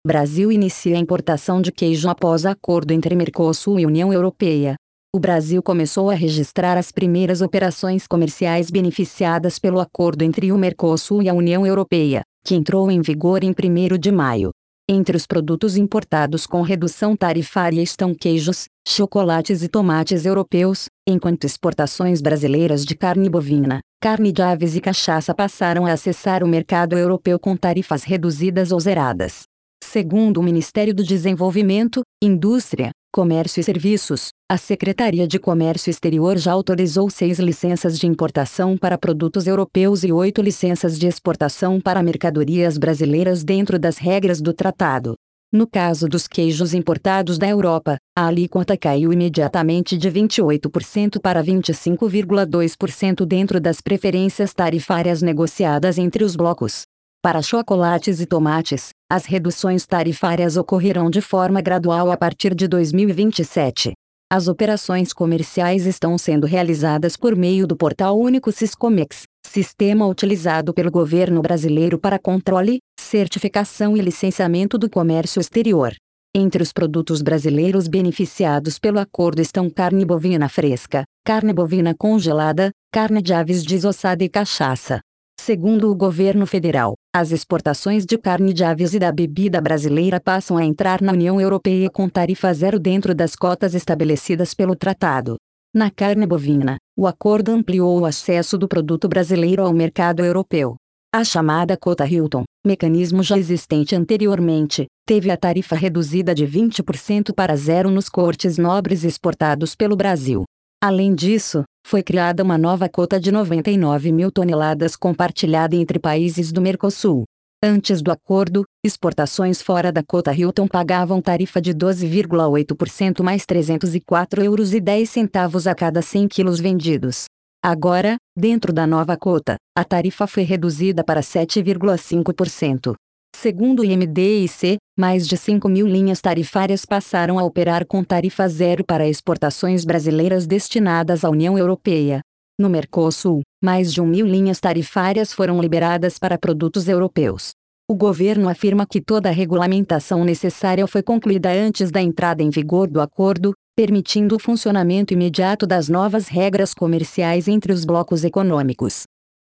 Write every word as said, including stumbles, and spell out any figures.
Brasil inicia a importação de queijo após acordo entre Mercosul e União Europeia. O Brasil começou a registrar as primeiras operações comerciais beneficiadas pelo acordo entre o Mercosul e a União Europeia, que entrou em vigor em primeiro de maio. Entre os produtos importados com redução tarifária estão queijos, chocolates e tomates europeus, enquanto exportações brasileiras de carne bovina, carne de aves e cachaça passaram a acessar o mercado europeu com tarifas reduzidas ou zeradas. Segundo o Ministério do Desenvolvimento, Indústria, Comércio e Serviços, a Secretaria de Comércio Exterior já autorizou seis licenças de importação para produtos europeus e oito licenças de exportação para mercadorias brasileiras dentro das regras do tratado. No caso dos queijos importados da Europa, a alíquota caiu imediatamente de vinte e oito por cento para vinte e cinco vírgula dois por cento dentro das preferências tarifárias negociadas entre os blocos. Para chocolates e tomates, as reduções tarifárias ocorrerão de forma gradual a partir de dois mil e vinte e sete. As operações comerciais estão sendo realizadas por meio do Portal Único Siscomex, sistema utilizado pelo governo brasileiro para controle, certificação e licenciamento do comércio exterior. Entre os produtos brasileiros beneficiados pelo acordo estão carne bovina fresca, carne bovina congelada, carne de aves desossada e cachaça. Segundo o governo federal, as exportações de carne de aves e da bebida brasileira passam a entrar na União Europeia com tarifa zero dentro das cotas estabelecidas pelo tratado. Na carne bovina, o acordo ampliou o acesso do produto brasileiro ao mercado europeu. A chamada cota Hilton, mecanismo já existente anteriormente, teve a tarifa reduzida de vinte por cento para zero nos cortes nobres exportados pelo Brasil. Além disso, foi criada uma nova cota de noventa e nove mil toneladas compartilhada entre países do Mercosul. Antes do acordo, exportações fora da cota Hilton pagavam tarifa de doze vírgula oito por cento mais trezentos e quatro euros e dez centavos a cada cem quilos vendidos. Agora, dentro da nova cota, a tarifa foi reduzida para sete vírgula cinco por cento. Segundo o I M D I C, mais de cinco mil linhas tarifárias passaram a operar com tarifa zero para exportações brasileiras destinadas à União Europeia. No Mercosul, mais de um mil linhas tarifárias foram liberadas para produtos europeus. O governo afirma que toda a regulamentação necessária foi concluída antes da entrada em vigor do acordo, permitindo o funcionamento imediato das novas regras comerciais entre os blocos econômicos.